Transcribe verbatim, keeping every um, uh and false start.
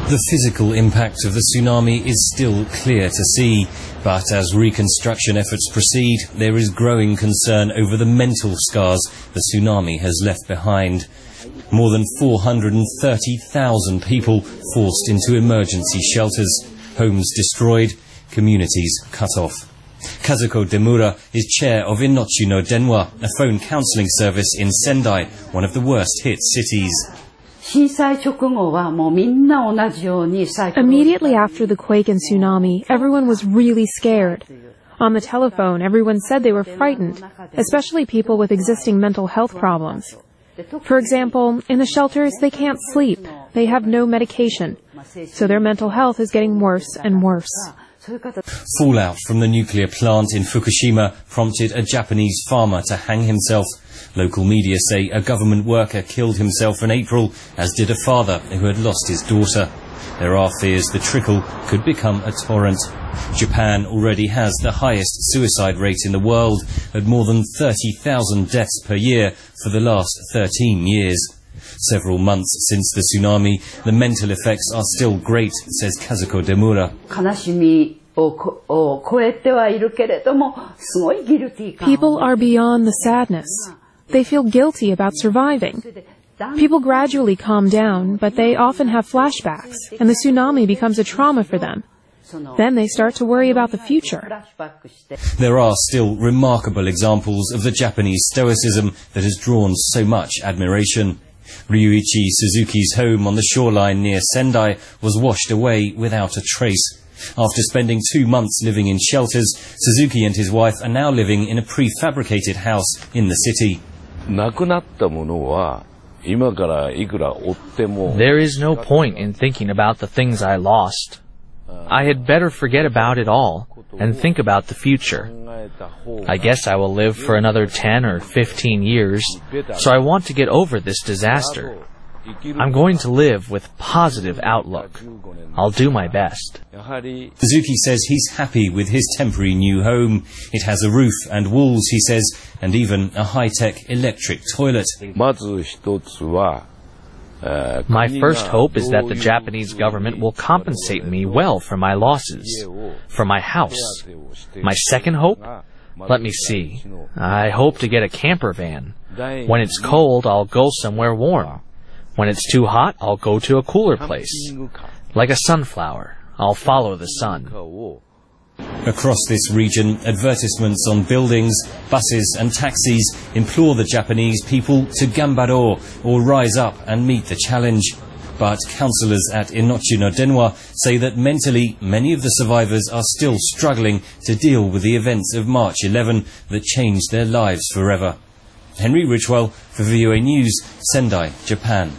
The physical impact of the tsunami is still clear to see, but as reconstruction efforts proceed, there is growing concern over the mental scars the tsunami has left behind. More than four hundred thirty thousand people forced into emergency shelters, homes destroyed, communities cut off. Kazuko Demura is chair of Innochi no Denwa, a phone counseling service in Sendai, one of the worst-hit cities. Immediately after the quake and tsunami, everyone was really scared. On the telephone, everyone said they were frightened, especially people with existing mental health problems. For example, in the shelters, they can't sleep. They have no medication. So their mental health is getting worse and worse. Fallout from the nuclear plant in Fukushima prompted a Japanese farmer to hang himself. Local media say a government worker killed himself in April, as did a father who had lost his daughter. There are fears the trickle could become a torrent. Japan already has the highest suicide rate in the world, at more than thirty thousand deaths per year for the last thirteen years. Several months since the tsunami, the mental effects are still great, says Kazuko Demura. People are beyond the sadness. They feel guilty about surviving. People gradually calm down, but they often have flashbacks, and the tsunami becomes a trauma for them. Then they start to worry about the future. There are still remarkable examples of the Japanese stoicism that has drawn so much admiration. Ryuichi Suzuki's home on the shoreline near Sendai was washed away without a trace. After spending two months living in shelters, Suzuki and his wife are now living in a prefabricated house in the city. There is no point in thinking about the things I lost. I had better forget about it all and think about the future. I guess I will live for another ten or fifteen years, so I want to get over this disaster. I'm going to live with positive outlook. I'll do my best. Suzuki says he's happy with his temporary new home. It has a roof and walls, he says, and even a high-tech electric toilet. My first hope is that the Japanese government will compensate me well for my losses, for my house. My second hope? Let me see. I hope to get a camper van. When it's cold, I'll go somewhere warm. When it's too hot, I'll go to a cooler place. Like a sunflower, I'll follow the sun. Across this region, advertisements on buildings, buses and taxis implore the Japanese people to gambaro, or rise up and meet the challenge. But counsellors at Innochi no Denwa say that mentally many of the survivors are still struggling to deal with the events of March eleventh that changed their lives forever. Henry Ridgewell for V O A News, Sendai, Japan.